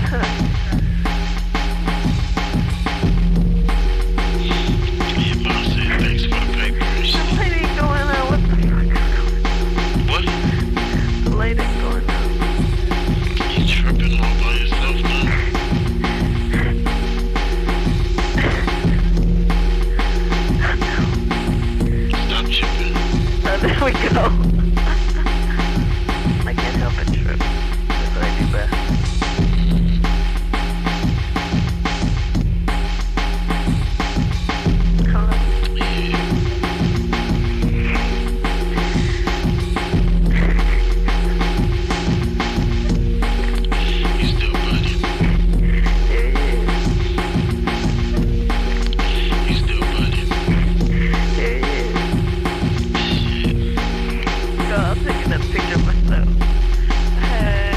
Your mom said thanks for the papers. The lady going out. What the fuck is going on? What? The lady going out. You tripping all by yourself now? Stop tripping. Oh, there we go. I can't help but trip. That's what I do best. Hello. Yeah. You still budding. There it is. You still budding. There it is. Shit. No, I'm taking that picture of myself. Hey.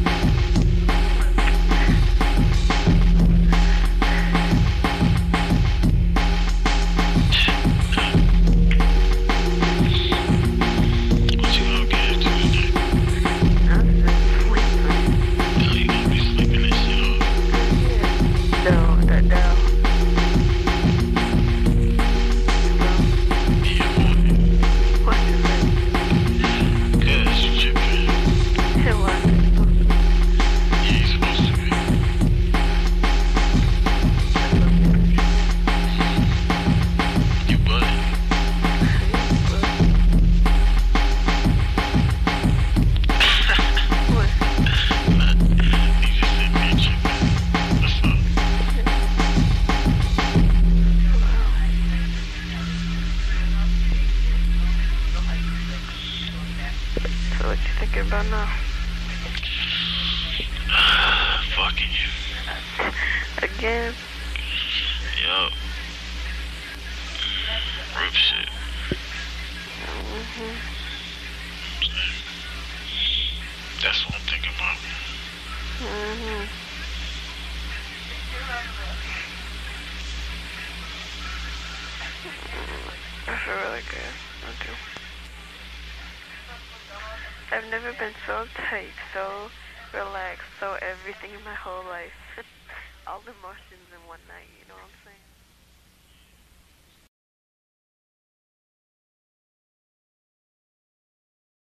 What you gonna get into today? I'm just sleeping. No, you gonna be sleeping that shit off. No, that down. Yeah, boy. What is it? Cause you tripping. Hey, what? Yeah, you supposed to be. You budding. What? Nah, you just said me tripping. What's up? So what you thinking about now? Fucking you. Again? Yo. Rip shit. Mm-hmm. That's what I'm thinking about. Mm-hmm. I feel really good. I do. I've never been so tight, so relaxed, so everything in my whole life. All the emotions in one night, you know what I'm saying?